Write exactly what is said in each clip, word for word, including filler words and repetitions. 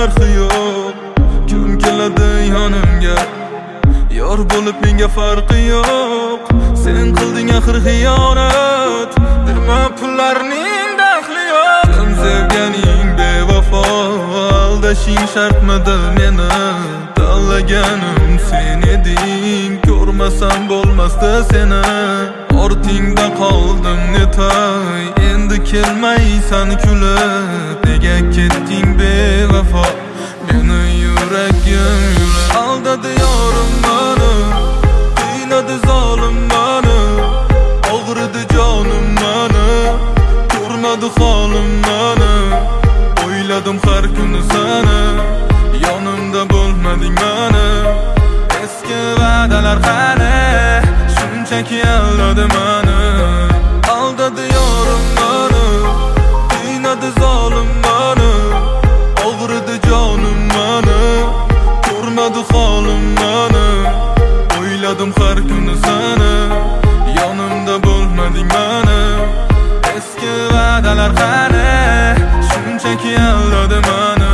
farqi yo'q. Kim keladi yonimga? Yor bo'lib menga farqi yo'q. Sen qilding axir xiyonat, nima pullarning daxli yo'q. Kim sevganing bevafo, aldashing shartmidi meni? Tanlaganim sen eding, ko'rmasam bo'lmasdi seni. Ortingda qoldim netay, endi kelmaysan kulib. Nega ketding bevafo, meni yuragim yulib. Aldadi yorim meni, qiynadi zolim meni, og'ridi jonim meni, ko'rmadi holim meni. O'yladim har kuni seni, yonimda bo'lmading meni. Eski va'dalar qani, shunchaki aldadi meni. Aldadi yorim meni, qiynadi zolim meni, og'ridi jonim meni, ko'rmadi holim meni. O'yladim har kuni seni, yonimda bo'lmading meni. Eski va'dalar qani, shunchaki aldadi meni.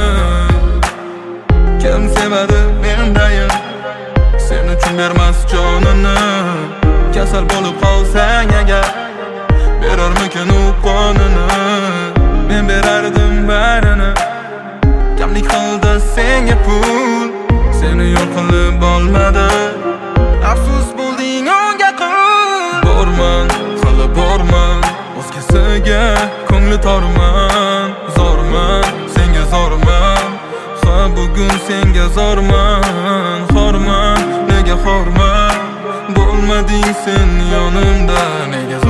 Kim sevadi mendayim, sen uchun bermas jonini. Kasal bo'lib qolsang agar, berarmikin u qonini? Men berardim barini, kamlik qildi senga pul, seni yo'q qilib olmadi. Afsus bo'lding unga qul. Borman, qilib borman, o'zgasiga ko'ngli torman. Zorman, senga zorman, ha bugun senga zorman. Xorman, nega xorman, bo'lmading sen yonimda, nega